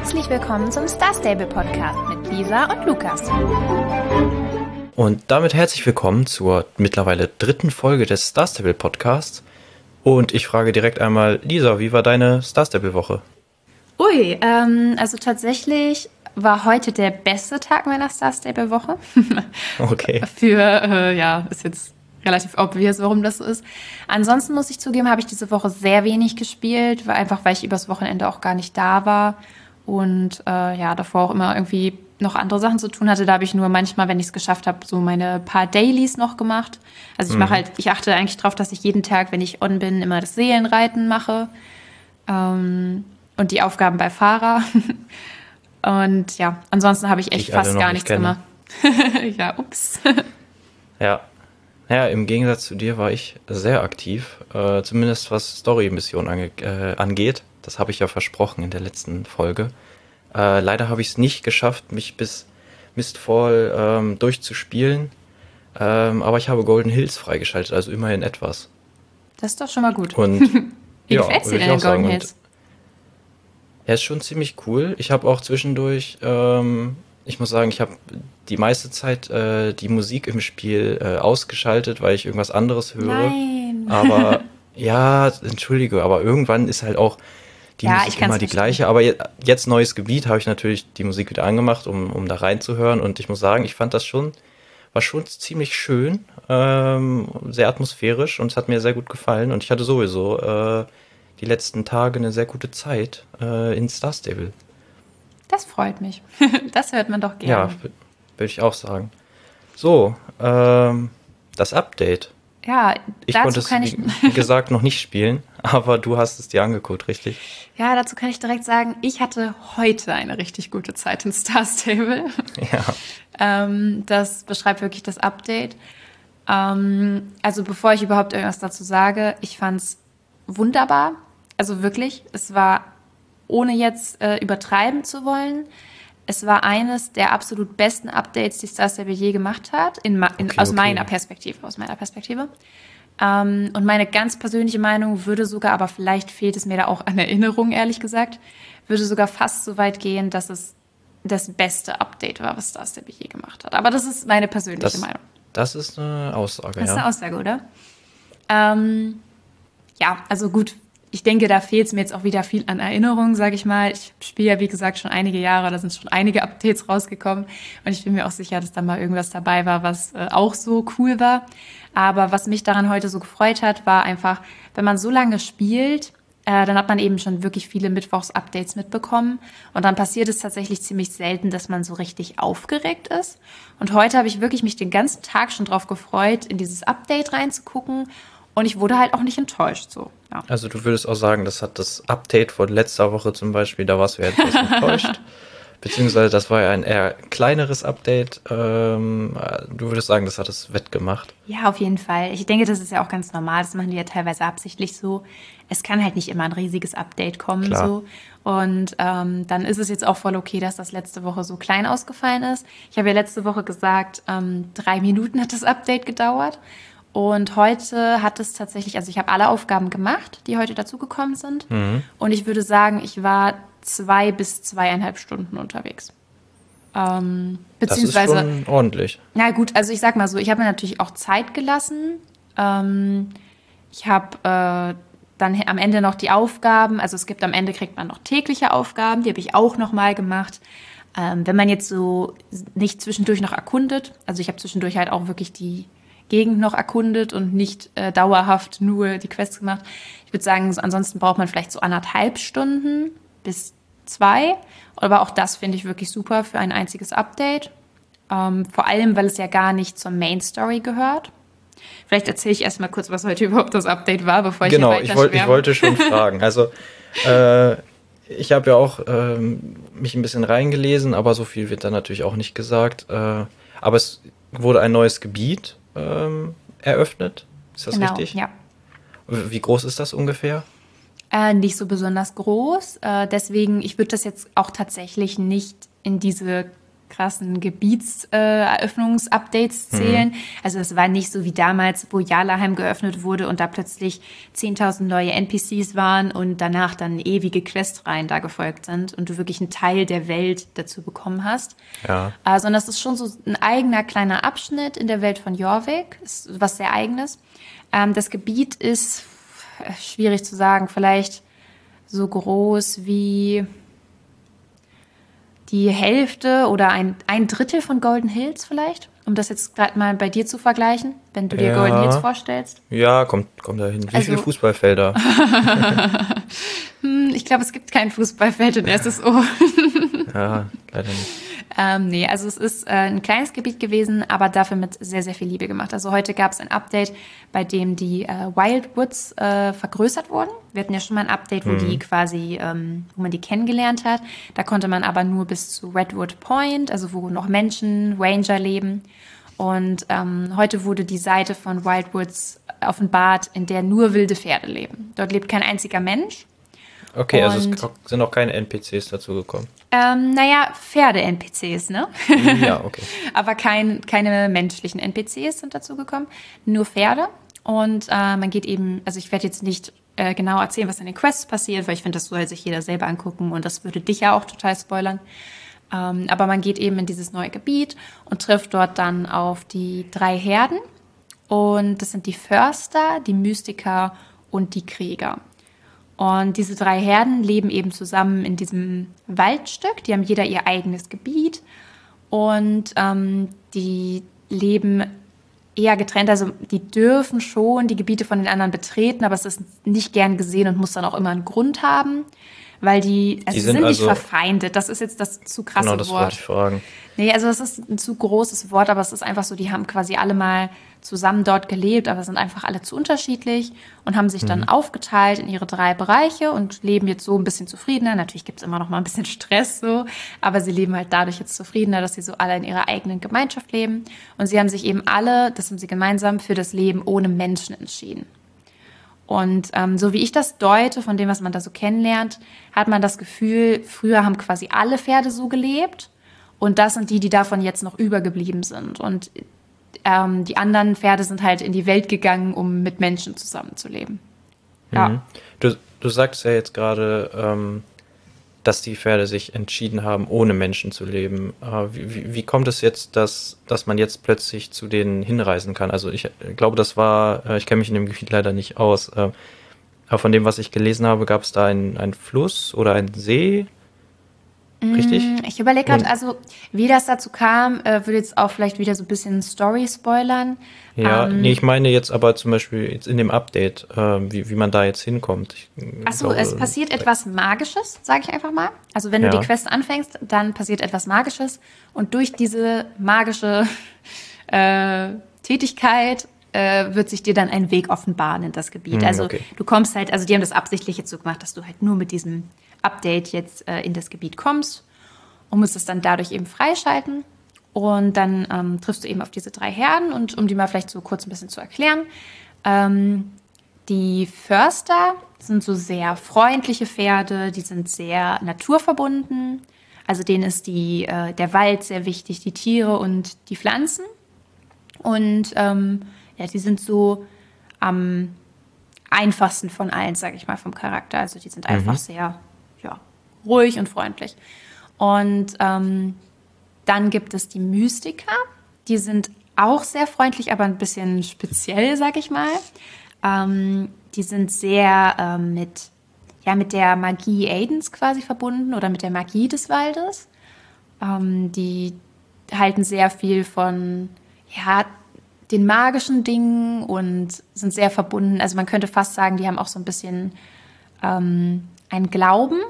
Herzlich willkommen zum Star Stable Podcast mit Lisa und Lukas. Und damit herzlich willkommen zur mittlerweile 3. Folge des Star Stable Podcasts. Und ich frage direkt einmal, Lisa, wie war deine Star Stable Woche? Also tatsächlich war heute der beste Tag meiner Star Stable Woche. Okay. Ist jetzt relativ obvious, warum das so ist. Ansonsten muss ich zugeben, habe ich diese Woche sehr wenig gespielt, weil ich übers Wochenende auch gar nicht da war und davor auch immer irgendwie noch andere Sachen zu tun hatte. Da habe ich nur manchmal, wenn ich es geschafft habe, so meine paar Dailies noch gemacht. Also ich achte eigentlich drauf, dass ich jeden Tag, wenn ich on bin, immer das Seelenreiten mache und die Aufgaben bei Fahrer. Und ja, ansonsten habe ich echt fast gar nichts gemacht. Ja, ups. Ja, im Gegensatz zu dir war ich sehr aktiv, zumindest was Story-Missionen angeht. Das habe ich ja versprochen in der letzten Folge. Leider habe ich es nicht geschafft, mich bis Mistfall durchzuspielen, aber ich habe Golden Hills freigeschaltet, also immerhin etwas. Das ist doch schon mal gut. Und Wie gefällt es dir denn in Golden Hills? Er ist schon ziemlich cool. Ich habe auch zwischendurch, ich muss sagen, ich habe die meiste Zeit die Musik im Spiel ausgeschaltet, weil ich irgendwas anderes höre. Nein. Aber ja, entschuldige, aber irgendwann ist halt auch die Musik immer die gleiche. Aber jetzt neues Gebiet habe ich natürlich die Musik wieder angemacht, um da reinzuhören. Und ich muss sagen, ich fand war schon ziemlich schön, sehr atmosphärisch und es hat mir sehr gut gefallen. Und ich hatte sowieso die letzten Tage eine sehr gute Zeit in Star Stable. Das freut mich. Das hört man doch gerne. Ja, würde ich auch sagen. So, das Update. Ja, ich konnte es, wie gesagt, noch nicht spielen, aber du hast es dir angeguckt, richtig? Ja, dazu kann ich direkt sagen, ich hatte heute eine richtig gute Zeit in Star Stable. Ja. Das beschreibt wirklich das Update. Also bevor ich überhaupt irgendwas dazu sage, ich fand es wunderbar. Also wirklich, es war, ohne jetzt übertreiben zu wollen, es war eines der absolut besten Updates, die Star Stable je gemacht hat, aus meiner Perspektive. Und meine ganz persönliche Meinung würde sogar, aber vielleicht fehlt es mir da auch an Erinnerung, ehrlich gesagt, würde sogar fast so weit gehen, dass es das beste Update war, was Star Stable je gemacht hat. Aber das ist meine persönliche Meinung. Das ist eine Aussage, Das ist eine Aussage, oder? Also gut. Ich denke, da fehlt es mir jetzt auch wieder viel an Erinnerungen, sage ich mal. Ich spiele ja, wie gesagt, schon einige Jahre, da sind schon einige Updates rausgekommen. Und ich bin mir auch sicher, dass da mal irgendwas dabei war, was auch so cool war. Aber was mich daran heute so gefreut hat, war einfach, wenn man so lange spielt, dann hat man eben schon wirklich viele Mittwochs-Updates mitbekommen. Und dann passiert es tatsächlich ziemlich selten, dass man so richtig aufgeregt ist. Und heute habe ich wirklich mich den ganzen Tag schon drauf gefreut, in dieses Update reinzugucken. Und ich wurde halt auch nicht enttäuscht, so. Ja. Also du würdest auch sagen, das hat das Update von letzter Woche zum Beispiel, da warst du ja etwas enttäuscht. Beziehungsweise das war ja ein eher kleineres Update. Du würdest sagen, das hat es wettgemacht. Ja, auf jeden Fall. Ich denke, das ist ja auch ganz normal. Das machen die ja teilweise absichtlich so. Es kann halt nicht immer ein riesiges Update kommen. Klar. So. Und dann ist es jetzt auch voll okay, dass das letzte Woche so klein ausgefallen ist. Ich habe ja letzte Woche gesagt, 3 Minuten hat das Update gedauert. Und heute hat es tatsächlich, also ich habe alle Aufgaben gemacht, die heute dazugekommen sind. Mhm. Und ich würde sagen, ich war 2 bis 2,5 Stunden unterwegs. Beziehungsweise, das ist schon ordentlich. Na gut, also ich sag mal so, ich habe mir natürlich auch Zeit gelassen. Ich habe dann am Ende noch die Aufgaben, also am Ende kriegt man noch tägliche Aufgaben, die habe ich auch nochmal gemacht. Wenn man jetzt so nicht zwischendurch noch erkundet, also ich habe zwischendurch halt auch wirklich die Gegend noch erkundet und nicht dauerhaft nur die Quests gemacht. Ich würde sagen, ansonsten braucht man vielleicht so 1,5 Stunden bis 2. Aber auch das finde ich wirklich super für ein einziges Update. Vor allem, weil es ja gar nicht zur Main Story gehört. Vielleicht erzähle ich erst mal kurz, was heute überhaupt das Update war, bevor ich hier weiter schwärme. Ich wollte schon fragen. Also ich habe ja auch mich ein bisschen reingelesen, aber so viel wird da natürlich auch nicht gesagt. Aber es wurde ein neues Gebiet eröffnet. Ist das richtig? Ja. Wie groß ist das ungefähr? Nicht so besonders groß. Deswegen, ich würde das jetzt auch tatsächlich nicht in diese krassen Gebietseröffnungsupdates zählen. Also es war nicht so wie damals, wo Jarlaheim geöffnet wurde und da plötzlich 10.000 neue NPCs waren und danach dann ewige Questreihen da gefolgt sind und du wirklich einen Teil der Welt dazu bekommen hast. Ja. Sondern das ist schon so ein eigener kleiner Abschnitt in der Welt von Jorvik, ist was sehr Eigenes. Das Gebiet ist schwierig zu sagen, vielleicht so groß wie die Hälfte oder ein Drittel von Golden Hills vielleicht, um das jetzt gerade mal bei dir zu vergleichen, wenn du dir Golden Hills vorstellst. Ja, kommt da hin. Wie viele Fußballfelder? Ich glaube, es gibt kein Fußballfeld in SSO. Ja, leider nicht. Nee, also es ist ein kleines Gebiet gewesen, aber dafür mit sehr, sehr viel Liebe gemacht. Also heute gab es ein Update, bei dem die Wildwoods vergrößert wurden. Wir hatten ja schon mal ein Update, wo die quasi, wo man die kennengelernt hat. Da konnte man aber nur bis zu Redwood Point, also wo noch Menschen, Ranger leben. Und heute wurde die Seite von Wildwoods offenbart, in der nur wilde Pferde leben. Dort lebt kein einziger Mensch. Okay, also es sind auch keine NPCs dazu gekommen. Naja, Pferde-NPCs, ne? Ja, okay. Aber keine menschlichen NPCs sind dazu gekommen, nur Pferde. Und man geht eben, also ich werde jetzt nicht genau erzählen, was in den Quests passiert, weil ich finde, das soll sich jeder selber angucken und das würde dich ja auch total spoilern. Aber man geht eben in dieses neue Gebiet und trifft dort dann auf die 3 Herden. Und das sind die Förster, die Mystiker und die Krieger. Und diese 3 Herden leben eben zusammen in diesem Waldstück. Die haben jeder ihr eigenes Gebiet und die leben eher getrennt. Also die dürfen schon die Gebiete von den anderen betreten, aber es ist nicht gern gesehen und muss dann auch immer einen Grund haben, weil die sind nicht verfeindet. Das ist jetzt das zu krasse Wort. Genau, das wollte ich fragen. Nee, also das ist ein zu großes Wort, aber es ist einfach so, die haben quasi alle mal zusammen dort gelebt, aber sind einfach alle zu unterschiedlich und haben sich dann aufgeteilt in ihre 3 Bereiche und leben jetzt so ein bisschen zufriedener. Natürlich gibt es immer noch mal ein bisschen Stress so, aber sie leben halt dadurch jetzt zufriedener, dass sie so alle in ihrer eigenen Gemeinschaft leben. Und sie haben sich eben alle, das haben sie gemeinsam, für das Leben ohne Menschen entschieden. Und so wie ich das deute, von dem, was man da so kennenlernt, hat man das Gefühl, früher haben quasi alle Pferde so gelebt und das sind die davon jetzt noch übergeblieben sind. Und die anderen Pferde sind halt in die Welt gegangen, um mit Menschen zusammenzuleben. Ja. Du sagst ja jetzt gerade, dass die Pferde sich entschieden haben, ohne Menschen zu leben. Wie kommt es jetzt, dass man jetzt plötzlich zu denen hinreisen kann? Also ich glaube, ich kenne mich in dem Gebiet leider nicht aus, aber von dem, was ich gelesen habe, gab es da einen Fluss oder einen See? Richtig? Ich überlege gerade, also wie das dazu kam, würde jetzt auch vielleicht wieder so ein bisschen Story spoilern. Ja, nee, ich meine jetzt aber zum Beispiel jetzt in dem Update, wie man da jetzt hinkommt. Achso, es passiert etwas Magisches, sage ich einfach mal. Also wenn du die Quest anfängst, dann passiert etwas Magisches und durch diese magische Tätigkeit wird sich dir dann ein Weg offenbaren in das Gebiet. Also du kommst halt, also die haben das absichtlich jetzt so gemacht, dass du halt nur mit diesem Update jetzt in das Gebiet kommst und musst es dann dadurch eben freischalten. Und dann triffst du eben auf diese 3 Herden und um die mal vielleicht so kurz ein bisschen zu erklären. Die Förster sind so sehr freundliche Pferde, die sind sehr naturverbunden. Also denen ist der Wald sehr wichtig, die Tiere und die Pflanzen. Und die sind so am einfachsten von allen, sage ich mal, vom Charakter. Also die sind einfach sehr ruhig und freundlich. Und dann gibt es die Mystiker. Die sind auch sehr freundlich, aber ein bisschen speziell, sag ich mal. Die sind sehr mit der Magie Aidens quasi verbunden oder mit der Magie des Waldes. Die halten sehr viel von den magischen Dingen und sind sehr verbunden. Also man könnte fast sagen, die haben auch so ein bisschen einen Glauben.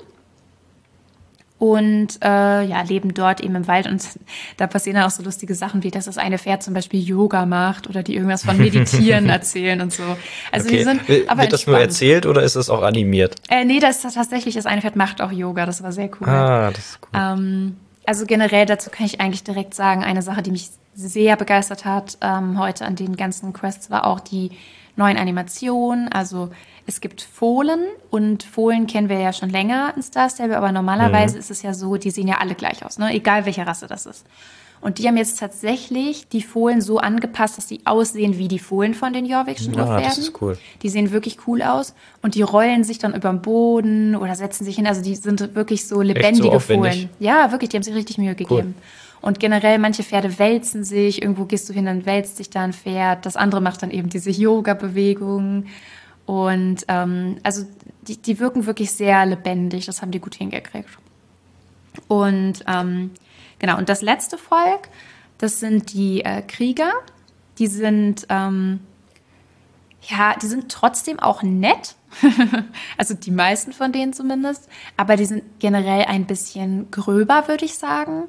Und leben dort eben im Wald und da passieren dann auch so lustige Sachen, wie dass das eine Pferd zum Beispiel Yoga macht oder die irgendwas von Meditieren erzählen und so. Also die sind aber wird das nur erzählt oder ist das auch animiert? Nee, das ist tatsächlich, das eine Pferd macht auch Yoga, das war sehr cool. Ah, das ist cool. Also generell dazu kann ich eigentlich direkt sagen, eine Sache, die mich sehr begeistert hat heute an den ganzen Quests, war auch die neuen Animationen. Also Es gibt Fohlen und Fohlen kennen wir ja schon länger in Star Stable, aber normalerweise ist es ja so, die sehen ja alle gleich aus, ne? Egal welche Rasse das ist. Und die haben jetzt tatsächlich die Fohlen so angepasst, dass die aussehen wie die Fohlen von den Jorvikschen Druckpferden. Das ist cool. Die sehen wirklich cool aus und die rollen sich dann über den Boden oder setzen sich hin. Also die sind wirklich so lebendige Fohlen. Ja, wirklich, die haben sich richtig Mühe gegeben. Und generell, manche Pferde wälzen sich. Irgendwo gehst du hin, dann wälzt sich da ein Pferd. Das andere macht dann eben diese Yoga-Bewegungen. Und also die wirken wirklich sehr lebendig. Das haben die gut hingekriegt. Und genau, und das letzte Volk, das sind die Krieger. Die sind, die sind trotzdem auch nett. Also die meisten von denen zumindest. Aber die sind generell ein bisschen gröber, würde ich sagen.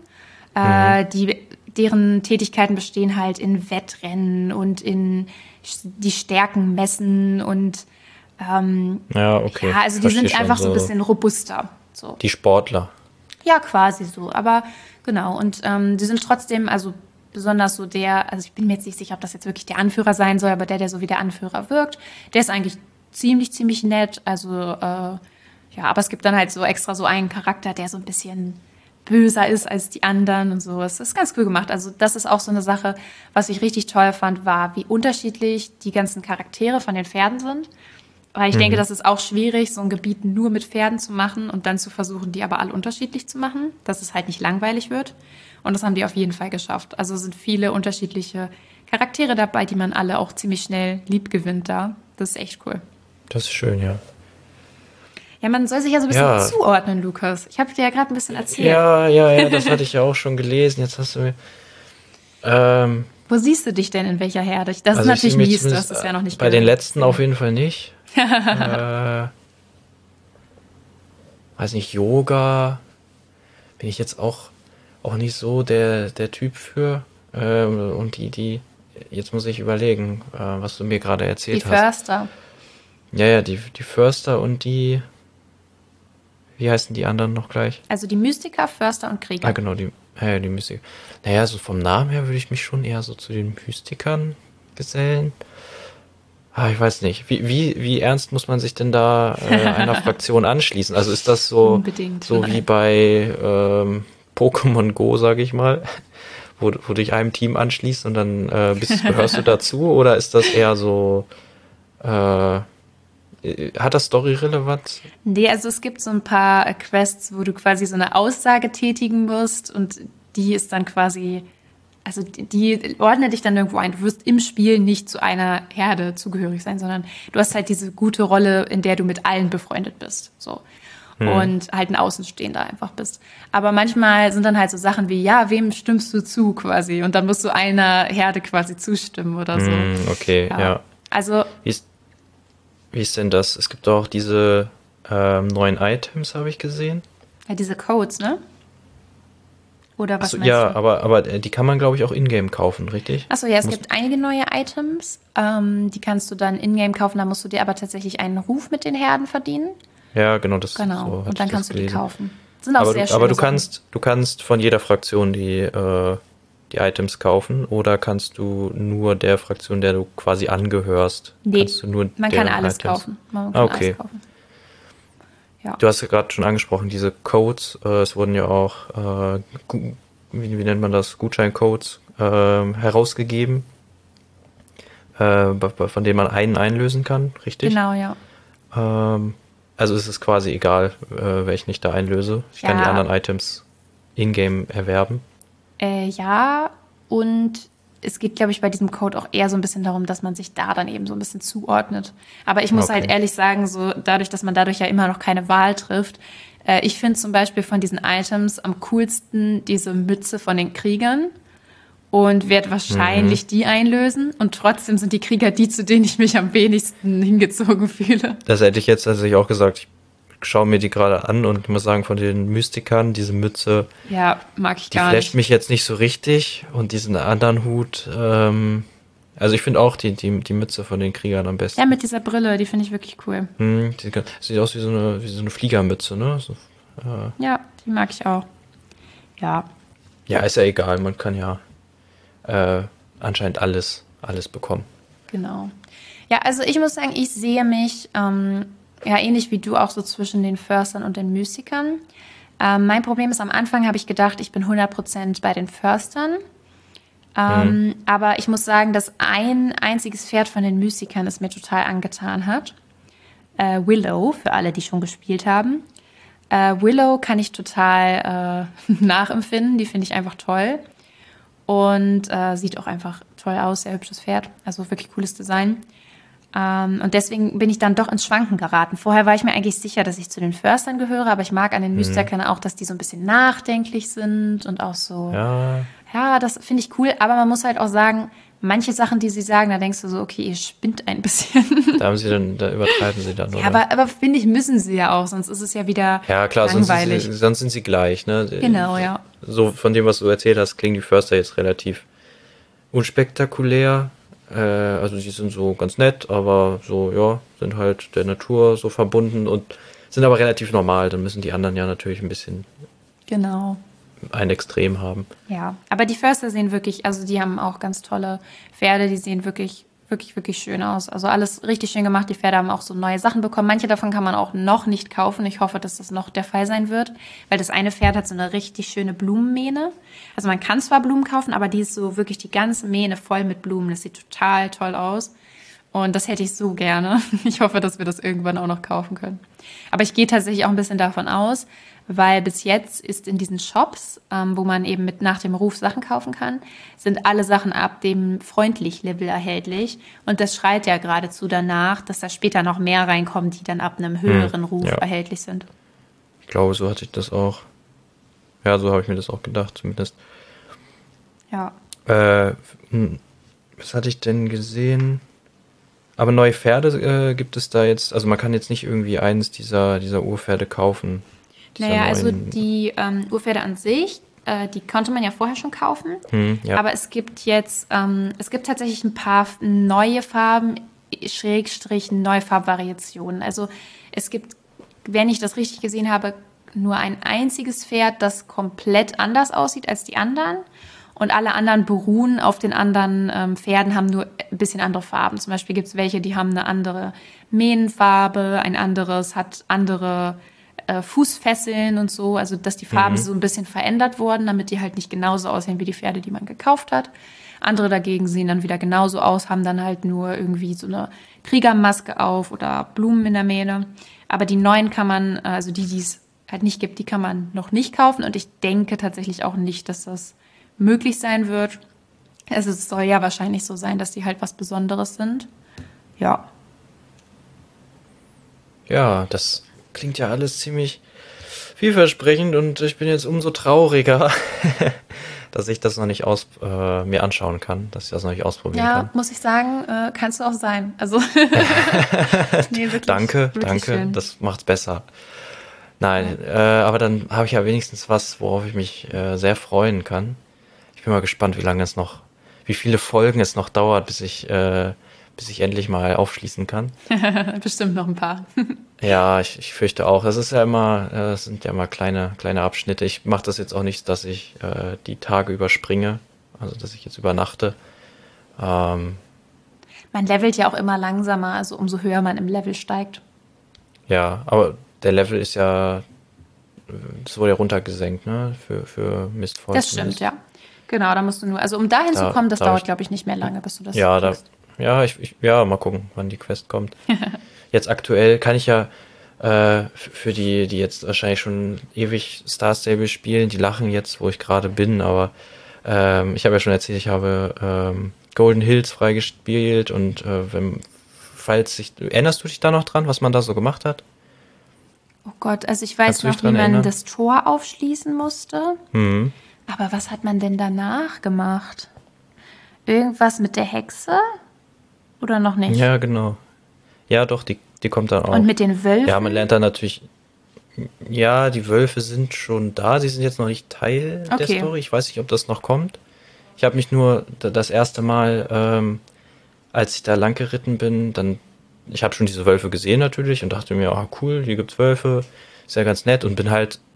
Deren Tätigkeiten bestehen halt in Wettrennen und in die Stärken messen und also die sind einfach so ein bisschen robuster. So. Die Sportler. Ja, quasi so. Aber genau. Und die sind trotzdem, also besonders so also ich bin mir jetzt nicht sicher, ob das jetzt wirklich der Anführer sein soll, aber der so wie der Anführer wirkt, der ist eigentlich ziemlich nett. Also aber es gibt dann halt so extra so einen Charakter, der so ein bisschen böser ist als die anderen und so. Es ist ganz cool gemacht. Also das ist auch so eine Sache, was ich richtig toll fand, war, wie unterschiedlich die ganzen Charaktere von den Pferden sind. Weil ich denke, das ist auch schwierig, so ein Gebiet nur mit Pferden zu machen und dann zu versuchen, die aber alle unterschiedlich zu machen, dass es halt nicht langweilig wird. Und das haben die auf jeden Fall geschafft. Also sind viele unterschiedliche Charaktere dabei, die man alle auch ziemlich schnell lieb gewinnt da. Das ist echt cool. Das ist schön, ja. Ja, man soll sich ja so ein bisschen zuordnen, Lukas. Ich habe dir ja gerade ein bisschen erzählt. Ja, das hatte ich ja auch schon gelesen. Jetzt hast du mir... Wo siehst du dich denn in welcher Herde? Das ist natürlich mies, das ist ja noch nicht bei den letzten auf jeden Fall nicht. Weiß nicht, Yoga bin ich jetzt auch nicht so der Typ für. Und die, jetzt muss ich überlegen, was du mir gerade erzählt hast. Die Förster. Ja, die Förster und die... Wie heißen die anderen noch gleich? Also die Mystiker, Förster und Krieger. Ah, genau, die Mystiker. Naja, so vom Namen her würde ich mich schon eher so zu den Mystikern gesellen. Ich weiß nicht. Wie ernst muss man sich denn da einer Fraktion anschließen? Also ist das so, unbedingt, so wie bei Pokémon Go, sage ich mal, wo du dich einem Team anschließt und dann gehörst du dazu? Oder ist das eher so... Hat das Story-Relevanz? Nee, also es gibt so ein paar Quests, wo du quasi so eine Aussage tätigen musst und die ist dann quasi, also die ordnet dich dann irgendwo ein. Du wirst im Spiel nicht zu einer Herde zugehörig sein, sondern du hast halt diese gute Rolle, in der du mit allen befreundet bist. So. Und halt ein Außenstehender einfach bist. Aber manchmal sind dann halt so Sachen wie, ja, wem stimmst du zu quasi? Und dann musst du einer Herde quasi zustimmen oder so. Okay, ja. Also wie ist denn das? Es gibt auch diese neuen Items, habe ich gesehen. Ja, diese Codes, ne? Oder was meinst du? Ja, aber die kann man, glaube ich, auch in-game kaufen, richtig? Achso, ja, es gibt einige neue Items. Die kannst du dann in-game kaufen. Da musst du dir aber tatsächlich einen Ruf mit den Herden verdienen. Ja, genau. So und dann kannst du die kaufen. Sind auch sehr schön. Aber du kannst von jeder Fraktion die Items kaufen oder kannst du nur der Fraktion, der du quasi angehörst? Nee, man kann alles kaufen. Man kann alles kaufen. Ja. Du hast ja gerade schon angesprochen, diese Codes, es wurden ja auch, wie nennt man das, Gutscheincodes herausgegeben, von denen man einen einlösen kann, richtig? Genau, ja. Also ist es quasi egal, welchen ich da einlöse. Ich kann die anderen Items in-game erwerben. Ja, und es geht, glaube ich, bei diesem Code auch eher so ein bisschen darum, dass man sich da dann eben so ein bisschen zuordnet. Aber ich muss halt ehrlich sagen, so dadurch, dass man dadurch ja immer noch keine Wahl trifft, ich finde zum Beispiel von diesen Items am coolsten diese Mütze von den Kriegern und werde wahrscheinlich die einlösen. Und trotzdem sind die Krieger die, zu denen ich mich am wenigsten hingezogen fühle. Das hätte ich jetzt tatsächlich auch gesagt. Ich schaue mir die gerade an und ich muss sagen, von den Mystikern, diese Mütze, ja, mag ich gar nicht. Die flasht mich jetzt nicht so richtig und diesen anderen Hut, also ich finde auch die Mütze von den Kriegern am besten. Ja, mit dieser Brille, die finde ich wirklich cool. Sieht aus wie so eine Fliegermütze, ne? So, ja, die mag ich auch. Ja. Ja, ist ja egal, man kann ja anscheinend alles bekommen. Genau. Ja, also ich muss sagen, ich sehe mich ja ähnlich wie du auch so zwischen den Förstern und den Mystikern. Mein Problem ist, am Anfang habe ich gedacht, ich bin 100% bei den Förstern. Aber ich muss sagen, dass ein einziges Pferd von den Mystikern es mir total angetan hat. Willow, für alle, die schon gespielt haben. Willow kann ich total nachempfinden. Die finde ich einfach toll. Und sieht auch einfach toll aus, sehr hübsches Pferd. Also wirklich cooles Design. Und deswegen bin ich dann doch ins Schwanken geraten. Vorher war ich mir eigentlich sicher, dass ich zu den Förstern gehöre, aber ich mag an den Mystikern auch, dass die so ein bisschen nachdenklich sind und auch so, ja, das finde ich cool. Aber man muss halt auch sagen, manche Sachen, die sie sagen, da denkst du so, okay, ihr spinnt ein bisschen. Da übertreiben sie dann, oder? Ja, aber finde ich, müssen sie ja auch, sonst ist es ja wieder langweilig. Sonst sind sie gleich, ne? Genau, ja. So von dem, was du erzählt hast, klingen die Förster jetzt relativ unspektakulär. Also die sind so ganz nett, aber so, ja, sind halt der Natur so verbunden und sind aber relativ normal. Dann müssen die anderen ja natürlich ein bisschen ein Extrem haben. Ja, aber die Förster sehen wirklich, also die haben auch ganz tolle Pferde, die sehen wirklich, wirklich, wirklich schön aus. Also alles richtig schön gemacht. Die Pferde haben auch so neue Sachen bekommen. Manche davon kann man auch noch nicht kaufen. Ich hoffe, dass das noch der Fall sein wird, weil das eine Pferd hat so eine richtig schöne Blumenmähne. Also man kann zwar Blumen kaufen, aber die ist so wirklich die ganze Mähne voll mit Blumen. Das sieht total toll aus. Und das hätte ich so gerne. Ich hoffe, dass wir das irgendwann auch noch kaufen können. Aber ich gehe tatsächlich auch ein bisschen davon aus, weil bis jetzt ist in diesen Shops, wo man eben mit nach dem Ruf Sachen kaufen kann, sind alle Sachen ab dem Freundlich-Level erhältlich. Und das schreit ja geradezu danach, dass da später noch mehr reinkommen, die dann ab einem höheren Ruf erhältlich sind. Ich glaube, so hatte ich das auch. Ja, so habe ich mir das auch gedacht, zumindest. Ja. Was hatte ich denn gesehen? Aber neue Pferde gibt es da jetzt, also man kann jetzt nicht irgendwie eines dieser Urpferde kaufen. Naja, also die Urpferde an sich, die konnte man ja vorher schon kaufen. Aber es gibt jetzt, es gibt tatsächlich ein paar neue Farben, Schrägstrich neue Farbvariationen. Also es gibt, wenn ich das richtig gesehen habe, nur ein einziges Pferd, das komplett anders aussieht als die anderen. Und alle anderen beruhen auf den anderen Pferden, haben nur ein bisschen andere Farben. Zum Beispiel gibt es welche, die haben eine andere Mähnenfarbe, ein anderes hat andere Fußfesseln und so. Also dass die Farben so ein bisschen verändert wurden, damit die halt nicht genauso aussehen wie die Pferde, die man gekauft hat. Andere dagegen sehen dann wieder genauso aus, haben dann halt nur irgendwie so eine Kriegermaske auf oder Blumen in der Mähne. Aber die neuen kann man, also die es halt nicht gibt, die kann man noch nicht kaufen. Und ich denke tatsächlich auch nicht, dass das möglich sein wird. Also es soll ja wahrscheinlich so sein, dass die halt was Besonderes sind. Ja. Ja, das klingt ja alles ziemlich vielversprechend und ich bin jetzt umso trauriger, dass ich das noch nicht mir anschauen kann, dass ich das noch nicht ausprobieren kann. Ja, muss ich sagen, kannst du auch sein. Also nee, wirklich, danke, schön. Das macht's besser. Nein, aber dann habe ich ja wenigstens was, worauf ich mich sehr freuen kann. Ich bin mal gespannt, wie viele Folgen es noch dauert, bis ich endlich mal aufschließen kann. Bestimmt noch ein paar. Ja, ich fürchte auch. Es sind ja immer kleine Abschnitte. Ich mache das jetzt auch nicht, dass ich die Tage überspringe, also dass ich jetzt übernachte. Man levelt ja auch immer langsamer, also umso höher man im Level steigt. Ja, aber der Level ist ja, das wurde ja runtergesenkt, ne, für Mistfall. Das stimmt, ja. Genau, da musst du nur, also um dahin zu kommen, das dauert, glaube ich, nicht mehr lange, bis du das Ja, mal gucken, wann die Quest kommt. Jetzt aktuell kann ich ja für die jetzt wahrscheinlich schon ewig Star Stable spielen, die lachen jetzt, wo ich gerade bin, aber ich habe ja schon erzählt, ich habe Golden Hills freigespielt und erinnerst du dich da noch dran, was man da so gemacht hat? Oh Gott, also ich weiß noch, wie man das Tor aufschließen musste. Aber was hat man denn danach gemacht? Irgendwas mit der Hexe? Oder noch nicht? Ja, genau. Ja, doch, die kommt dann auch. Und mit den Wölfen? Ja, man lernt dann natürlich. Ja, die Wölfe sind schon da. Sie sind jetzt noch nicht Teil der Story. Ich weiß nicht, ob das noch kommt. Ich habe mich nur das erste Mal, als ich da lang geritten bin, ich habe schon diese Wölfe gesehen natürlich und dachte mir, cool, hier gibt's Wölfe. Ist ja ganz nett und bin halt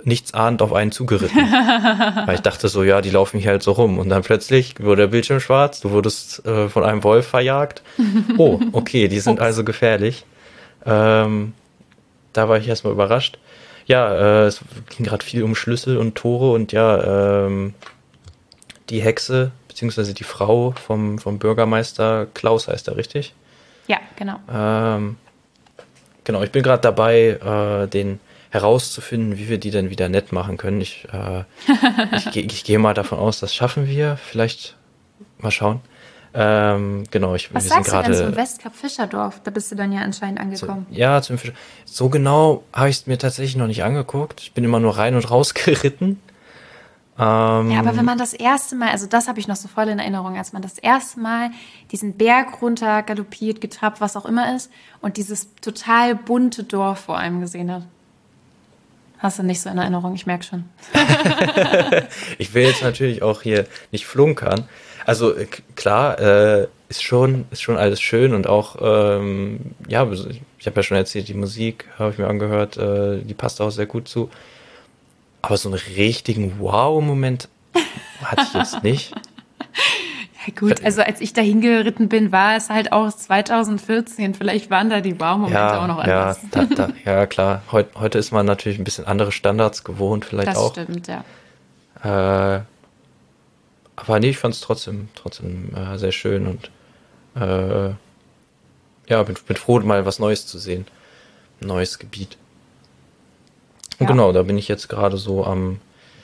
nichts ahnend auf einen zugeritten. Weil ich dachte so, ja, die laufen hier halt so rum. Und dann plötzlich wurde der Bildschirm schwarz, du wurdest von einem Wolf verjagt. Oh, okay, die sind also gefährlich. Da war ich erstmal überrascht. Ja, es ging gerade viel um Schlüssel und Tore und ja, die Hexe, beziehungsweise die Frau vom Bürgermeister, Klaus heißt er, richtig? Ja, genau. Genau, ich bin gerade dabei, den herauszufinden, wie wir die denn wieder nett machen können. Ich gehe mal davon aus, das schaffen wir. Vielleicht mal schauen. Genau, Was wir sind sagst du denn gerade. zum Westkap Fischerdorf? Da bist du dann ja anscheinend angekommen. Ja, zum Fisch. So genau habe ich es mir tatsächlich noch nicht angeguckt. Ich bin immer nur rein und raus geritten. Ja, aber wenn man das erste Mal, also das habe ich noch so voll in Erinnerung, als man das erste Mal diesen Berg runter galoppiert, getrappt, was auch immer ist, und dieses total bunte Dorf vor allem gesehen hat. Hast du nicht so in Erinnerung, ich merke schon. Ich will jetzt natürlich auch hier nicht flunkern. Also klar, ist schon alles schön und auch, ja, ich habe ja schon erzählt, die Musik habe ich mir angehört, die passt auch sehr gut zu. Aber so einen richtigen Wow-Moment hatte ich jetzt nicht. Ja gut, also als ich da hingeritten bin, war es halt auch 2014. Vielleicht waren da die Wow-Momente auch noch anders. Ja, klar. Heute ist man natürlich ein bisschen andere Standards gewohnt, vielleicht Das auch. stimmt, ja. Aber nee, ich fand es trotzdem sehr schön und ja, bin froh, mal was Neues zu sehen. Ein neues Gebiet. Und Ja. genau, da bin ich jetzt gerade so am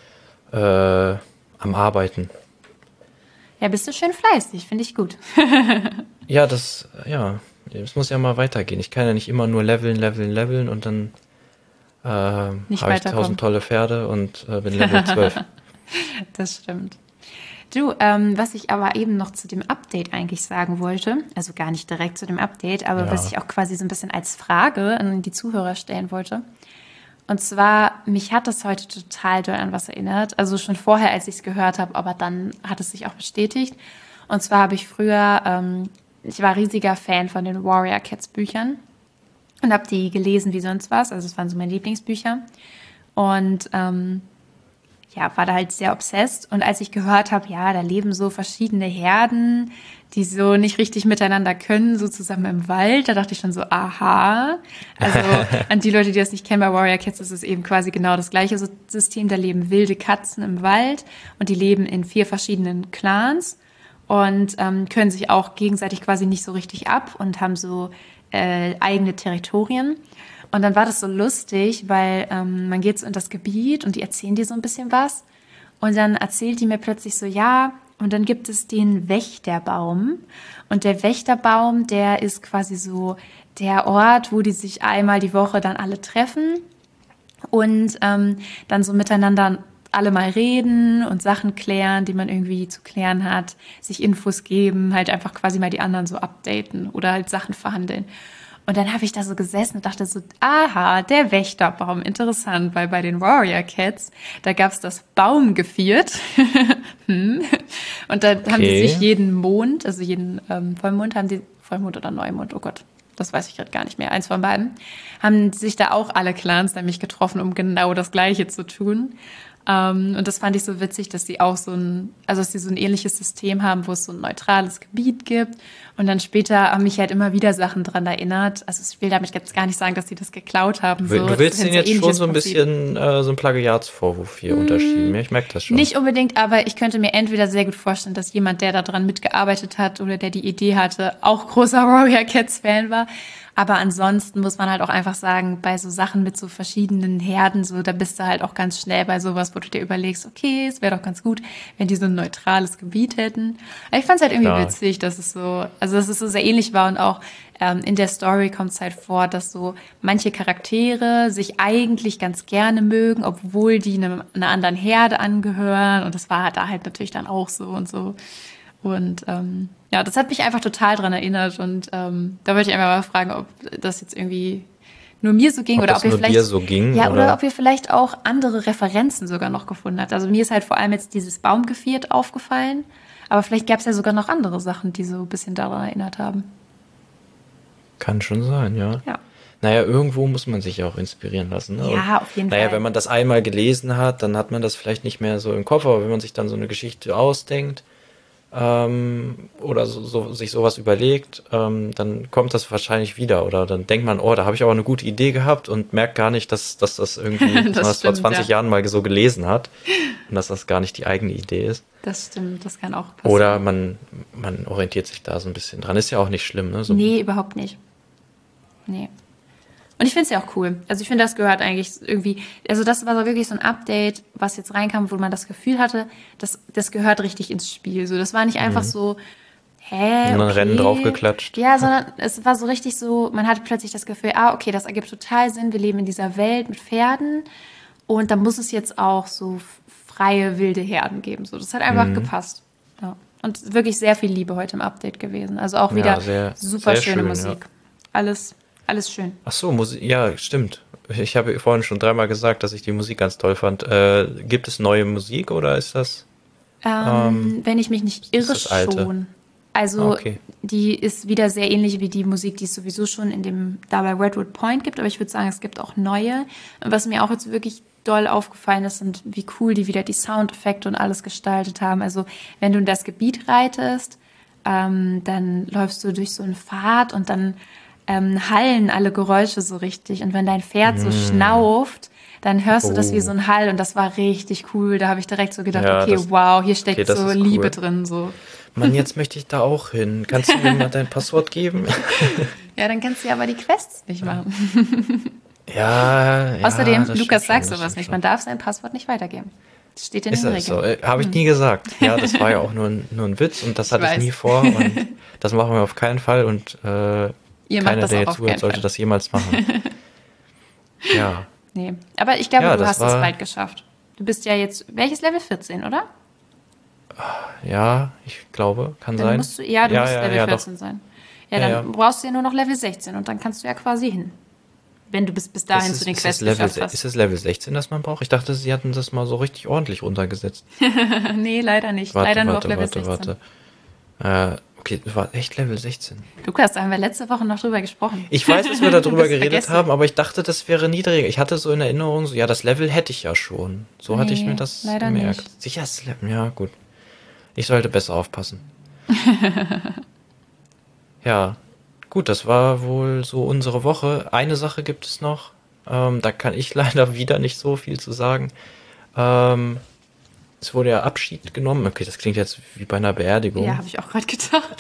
Arbeiten. Ja, bist du schön fleißig, finde ich gut. Ja, das muss ja mal weitergehen. Ich kann ja nicht immer nur leveln und dann habe ich weiterkommen. 1000 tolle Pferde und bin Level 12. Das stimmt. Du, was ich aber eben noch zu dem Update eigentlich sagen wollte, also gar nicht direkt zu dem Update, aber Ja. was ich auch quasi so ein bisschen als Frage an die Zuhörer stellen wollte. Und zwar, mich hat das heute total doll an was erinnert. Also schon vorher, als ich es gehört habe, aber dann hat es sich auch bestätigt. Und zwar habe ich früher, ich war riesiger Fan von den Warrior Cats Büchern und habe die gelesen wie sonst was. Also es waren so meine Lieblingsbücher. Und ja, war da halt sehr obsessed. Und als ich gehört habe, ja, da leben so verschiedene Herden, die so nicht richtig miteinander können, so zusammen im Wald, da dachte ich schon so, aha. Also an die Leute, die das nicht kennen, bei Warrior Cats ist es eben quasi genau das gleiche System. Da leben wilde Katzen im Wald und die leben in 4 verschiedenen Clans und können sich auch gegenseitig quasi nicht so richtig ab und haben so eigene Territorien. Und dann war das so lustig, weil man geht so in das Gebiet und die erzählen dir so ein bisschen was. Und dann erzählt die mir plötzlich so, ja, und dann gibt es den Wächterbaum. Und der Wächterbaum, der ist quasi so der Ort, wo die sich einmal die Woche dann alle treffen und dann so miteinander alle mal reden und Sachen klären, die man irgendwie zu klären hat, sich Infos geben, halt einfach quasi mal die anderen so updaten oder halt Sachen verhandeln. Und dann habe ich da so gesessen und dachte so, aha, der Wächterbaum, interessant, weil bei den Warrior Cats, da gab es das Baumgeviert. Und da haben die sich jeden Mond, also jeden Vollmond, Vollmond oder Neumond, oh Gott, das weiß ich gerade gar nicht mehr, eins von beiden, haben sich da auch alle Clans nämlich getroffen, um genau das Gleiche zu tun. Und das fand ich so witzig, dass die auch dass sie so ein ähnliches System haben, wo es so ein neutrales Gebiet gibt. Und dann später haben mich halt immer wieder Sachen dran erinnert. Also ich will damit jetzt gar nicht sagen, dass sie das geklaut haben. So. Du willst denen jetzt schon so ein bisschen so ein Plagiatsvorwurf hier unterschieben. Ja, ich merke das schon. Nicht unbedingt, aber ich könnte mir entweder sehr gut vorstellen, dass jemand, der daran mitgearbeitet hat oder der die Idee hatte, auch großer Warrior Cats Fan war. Aber ansonsten muss man halt auch einfach sagen, bei so Sachen mit so verschiedenen Herden, so, da bist du halt auch ganz schnell bei sowas, wo du dir überlegst, okay, es wäre doch ganz gut, wenn die so ein neutrales Gebiet hätten. Aber ich fand es halt irgendwie witzig, dass es so sehr ähnlich war und auch in der Story kommt es halt vor, dass so manche Charaktere sich eigentlich ganz gerne mögen, obwohl die einer anderen Herde angehören. Und das war da halt natürlich dann auch so und so. Und ja, das hat mich einfach total dran erinnert und da wollte ich einfach mal fragen, ob das jetzt irgendwie nur mir so ging oder ob ihr vielleicht dir so ging, oder ob ihr vielleicht auch andere Referenzen sogar noch gefunden habt. Also mir ist halt vor allem jetzt dieses Baumgeviert aufgefallen, aber vielleicht gab es ja sogar noch andere Sachen, die so ein bisschen daran erinnert haben. Kann schon sein, ja. Ja. Naja, irgendwo muss man sich ja auch inspirieren lassen. Ne? Ja, auf jeden Fall. Naja, wenn man das einmal gelesen hat, dann hat man das vielleicht nicht mehr so im Kopf, aber wenn man sich dann so eine Geschichte ausdenkt, oder sich sowas überlegt, dann kommt das wahrscheinlich wieder. Oder dann denkt man, oh, da habe ich aber eine gute Idee gehabt und merkt gar nicht, dass das irgendwie, dass man das vor 20 Jahren mal so gelesen hat und dass das gar nicht die eigene Idee ist. Das stimmt, das kann auch passieren. Oder man orientiert sich da so ein bisschen dran. Ist ja auch nicht schlimm, ne? So. Nee, überhaupt nicht. Nee. Und ich finde es ja auch cool. Also ich finde, das gehört eigentlich irgendwie, also das war so wirklich so ein Update, was jetzt reinkam, wo man das Gefühl hatte, das gehört richtig ins Spiel. So, das war nicht einfach so, Und dann okay. Rennen draufgeklatscht. Ja, sondern es war so richtig so, man hatte plötzlich das Gefühl, okay, das ergibt total Sinn, wir leben in dieser Welt mit Pferden und da muss es jetzt auch so freie, wilde Herden geben. So, das hat einfach gepasst. Ja. Und wirklich sehr viel Liebe heute im Update gewesen. Also auch wieder super sehr schöne schön, Musik. Ja. Alles schön. Ach so, Musik, ja, stimmt. Ich habe vorhin schon 3-mal gesagt, dass ich die Musik ganz toll fand. Gibt es neue Musik oder ist das? Wenn ich mich nicht irre, das alte? schon. Also Okay. die ist wieder sehr ähnlich wie die Musik, die es sowieso schon da bei Redwood Point gibt. Aber ich würde sagen, es gibt auch neue. Und was mir auch jetzt wirklich doll aufgefallen ist, sind, wie cool die wieder die Soundeffekte und alles gestaltet haben. Also wenn du in das Gebiet reitest, dann läufst du durch so einen Pfad und dann hallen alle Geräusche so richtig. Und wenn dein Pferd so schnauft, dann hörst du das wie so ein Hall. Und das war richtig cool. Da habe ich direkt so gedacht, Ja, okay, wow, hier steckt das so ist Liebe cool. drin. So. Mann, jetzt möchte ich da auch hin. Kannst du mir mal dein Passwort geben? Ja, dann kannst du ja aber die Quests nicht machen. Ja, Außerdem, das Lukas stimmt sagt schon, das sowas stimmt nicht. schon. Man darf sein Passwort nicht weitergeben. Das steht in Ist den das so? Regeln. Habe ich nie gesagt. Ja, das war ja auch nur ein Witz und das hatte ich weiß. nie vor und das machen wir auf keinen Fall und Ihr macht keiner, das der auch jetzt auf zuhört, keinen sollte Fall. das jemals machen. Ja. Nee, aber ich glaube, Ja, du das hast es war- bald geschafft. Du bist ja jetzt, welches Level 14, oder? Ja, ich glaube, kann Dann sein. musst du, du musst Level doch. 14 sein. Ja, Ja, dann ja. brauchst du ja nur noch Level 16 und dann kannst du ja quasi hin. Wenn du bis dahin zu den Quests geschafft Ist hast. es Level 16, das man braucht? Ich dachte, sie hatten das mal so richtig ordentlich runtergesetzt. Nee, leider nicht. leider nur auf Level 16. Okay, das war echt Level 16. Lukas, da haben wir letzte Woche noch drüber gesprochen. Ich weiß, dass wir darüber Das geredet vergessen. haben, aber ich dachte, das wäre niedriger. Ich hatte so in Erinnerung, so, ja, das Level hätte ich ja schon. So hatte ich Nee, mir das leider gemerkt. nicht. Sicher ist das Level. Ja, gut. Ich sollte besser aufpassen. Ja, gut, das war wohl so unsere Woche. Eine Sache gibt es noch. Da kann ich leider wieder nicht so viel zu sagen. Es wurde ja Abschied genommen. Okay, das klingt jetzt wie bei einer Beerdigung. Ja, habe ich auch gerade gedacht.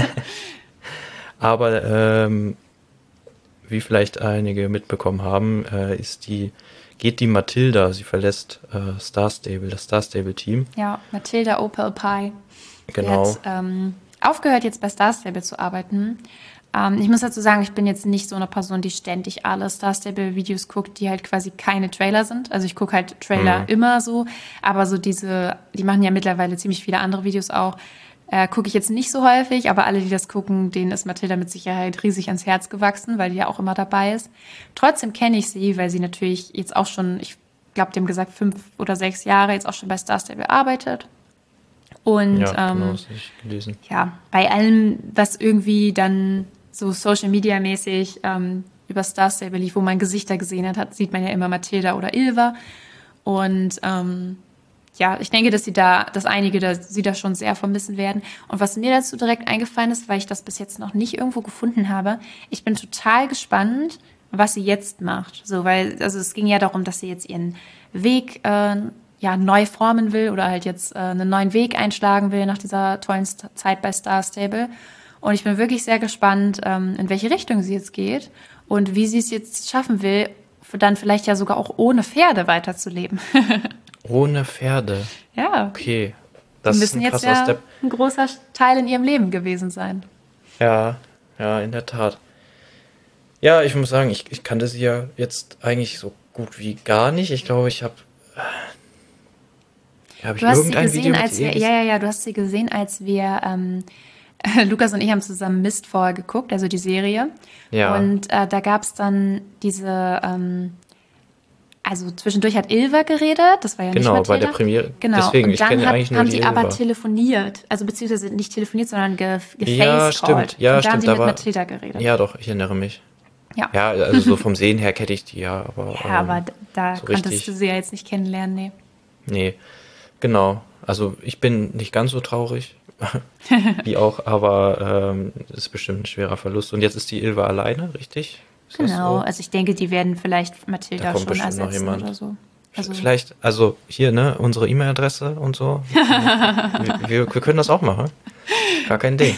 Aber wie vielleicht einige mitbekommen haben, geht die Mathilda, sie verlässt Star Stable, das Star Stable Team. Ja, Mathilda Opal Pie. Genau. Sie hat aufgehört, jetzt bei Star Stable zu arbeiten. Ich muss dazu sagen, ich bin jetzt nicht so eine Person, die ständig alle Star Stable Videos guckt, die halt quasi keine Trailer sind. Also ich gucke halt Trailer immer so, aber so die machen ja mittlerweile ziemlich viele andere Videos auch. Gucke ich jetzt nicht so häufig, aber alle, die das gucken, denen ist Mathilda mit Sicherheit riesig ans Herz gewachsen, weil die ja auch immer dabei ist. Trotzdem kenne ich sie, weil sie natürlich jetzt auch schon, ich glaube, die haben gesagt, 5 oder 6 Jahre jetzt auch schon bei Star Stable arbeitet. Und Ja, genau, das habe ich gelesen. ja, bei allem, was irgendwie dann so Social-Media-mäßig über Star Stable lief, wo man Gesichter gesehen hat, sieht man ja immer Mathilda oder Ilva. Und ja, ich denke, dass einige sie da schon sehr vermissen werden. Und was mir dazu direkt eingefallen ist, weil ich das bis jetzt noch nicht irgendwo gefunden habe, ich bin total gespannt, was sie jetzt macht. So, weil, also es ging ja darum, dass sie jetzt ihren Weg neu formen will oder halt jetzt einen neuen Weg einschlagen will nach dieser tollen Zeit bei Star Stable. Und ich bin wirklich sehr gespannt, in welche Richtung sie jetzt geht und wie sie es jetzt schaffen will, dann vielleicht ja sogar auch ohne Pferde weiterzuleben. Ohne Pferde. Ja, Okay. die Das ist müssen ein jetzt krasser ja Step. ein großer Teil in ihrem Leben gewesen sein. Ja, in der Tat. Ja, ich muss sagen, ich kannte sie ja jetzt eigentlich so gut wie gar nicht. Ich glaube, ich habe ich Du hast sie irgendein Video gesehen, mit als ihr wir, du hast sie gesehen, als wir, Lukas und ich haben zusammen Mistfall geguckt, also die Serie. Ja. Und da gab es dann diese, also zwischendurch hat Ilva geredet, das war ja Genau, nicht bei Mathilda. der Premiere. Genau, Deswegen, und ich dann kenne ja eigentlich nur haben die sie aber Ilva. telefoniert, also beziehungsweise nicht telefoniert, sondern Ja, gefacecalled. stimmt. Ja, und da haben stimmt. sie mit Mathilda geredet. Ja, doch, ich erinnere mich. Ja. Ja, also so vom Sehen her kenne ich die ja, aber. Ja, aber da so konntest richtig, du sie ja jetzt nicht kennenlernen, nee. nee, genau. Also ich bin nicht ganz so traurig, wie auch, aber ist bestimmt ein schwerer Verlust. Und jetzt ist die Ilva alleine, richtig? Ist das Genau, so? also ich denke, die werden vielleicht Da Mathilda kommt schon bestimmt noch ersetzen jemand. oder so. Also, Vielleicht, also hier, ne, unsere E-Mail-Adresse und so. Wir können das auch machen. Gar kein Ding.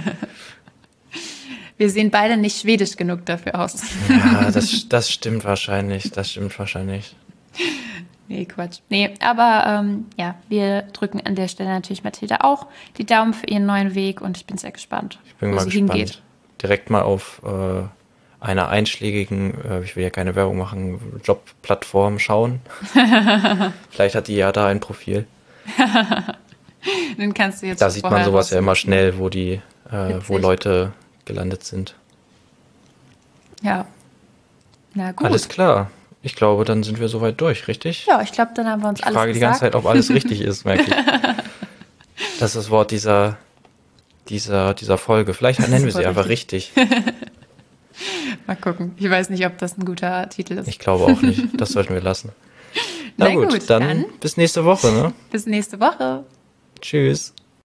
wir sehen beide nicht schwedisch genug dafür aus. Ja, das stimmt wahrscheinlich. Das stimmt wahrscheinlich. Nee, Quatsch. Nee, aber ja, wir drücken an der Stelle natürlich Mathilda auch die Daumen für ihren neuen Weg und ich bin sehr gespannt, Ich bin wo mal sie gespannt. hingeht. Direkt mal auf einer einschlägigen, ich will ja keine Werbung machen, Jobplattform schauen. Vielleicht hat die ja da ein Profil. Dann kannst du jetzt Da schon sieht man vorher sowas ja immer raussuchen. schnell, wo Witzig. Leute gelandet sind. Ja. Na gut. Alles klar. Ich glaube, dann sind wir soweit durch, richtig? Ja, ich glaube, dann haben wir uns Ich alles frage die ganze gesagt. Zeit, ob alles richtig ist, merke ich. Das ist das Wort dieser Folge. Vielleicht nennen wir sie einfach richtig. Mal gucken. Ich weiß nicht, ob das ein guter Titel ist. Ich glaube auch nicht. Das sollten wir lassen. Na gut, dann bis nächste Woche, ne? Bis nächste Woche. Tschüss.